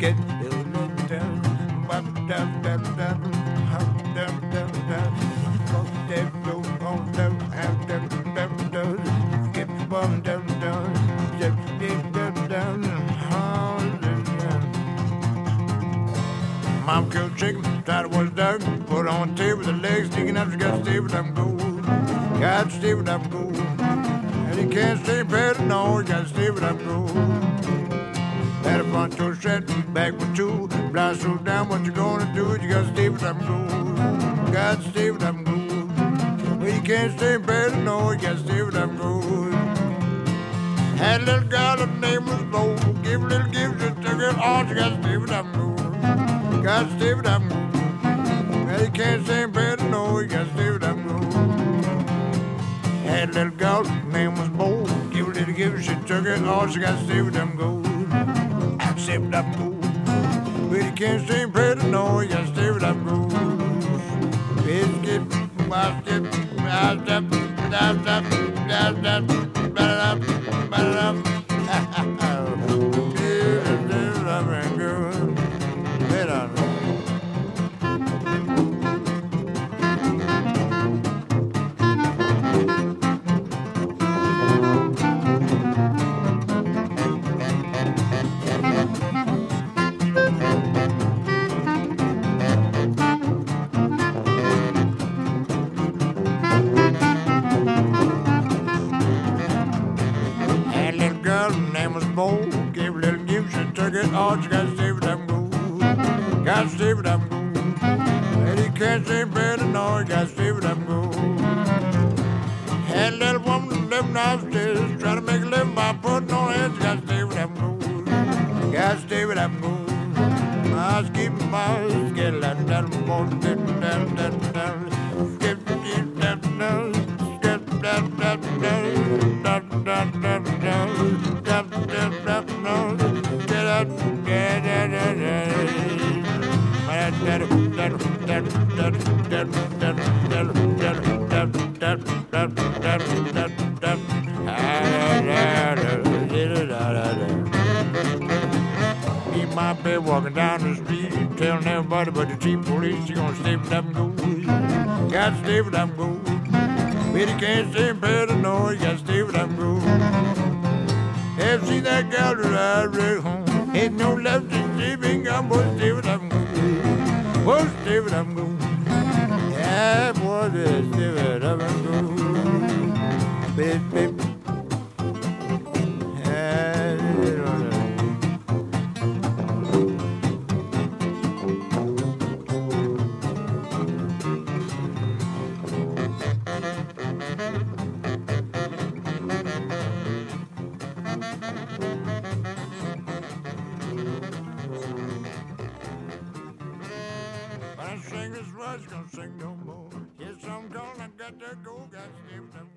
get down, down, down, down, down, down, down. Mom killed chicken, thought it was duck. Put on the table, the legs sticking up. She got to stay with them gold. Got to stay with them gold. And he can't stay better, no. He got to stay with them gold. Had a front toe set, back with two. Blind so down, what you gonna do? You got to stay with them gold. Got to stay with them gold. Well, you can't stay better, no. You got to stay with them gold. Had a little girl, her name was Bo. Give a little gift, just took it all. You got to stay with them gold. Got to stay with them gold. Well, you can't stay better, no. You got to stay with them gold. Had a little girl, her name was Bo. Give a little gift, she took it all. She got to stay with them gold. Stay with them gold. Well, you can't stay better, no. You got to stay with them gold. Biscuit, basket, down, down, down, down, down, down, down. Gave a little gift, she took it all. She got to stay with them gold. Got to stay with them gold. And he can't stay better, no. He got to stay with them gold. Had a little woman living downstairs, trying to make a living by putting on heads. Got to stay with them gold. Got to stay with them gold. I was keeping my skin down, down, down, down, down, down, skip, down, down, skip, down, down, down, down, down, down, down. Me my baby walking down the street, telling everybody but the chief police, she gonna stay with them gold. Got to stay with them gold. But you can't stay in better, no, you got to stay with them gold. Have seen that gal that I rode home. Ain't no left in sleeping, I'm gonna stay with them gold. Gonna stay with them gold. Yeah, boy, they stay with them gold. Baby. Sing this was gonna sing no more. Here's some calling, I got to go, got to stay with them.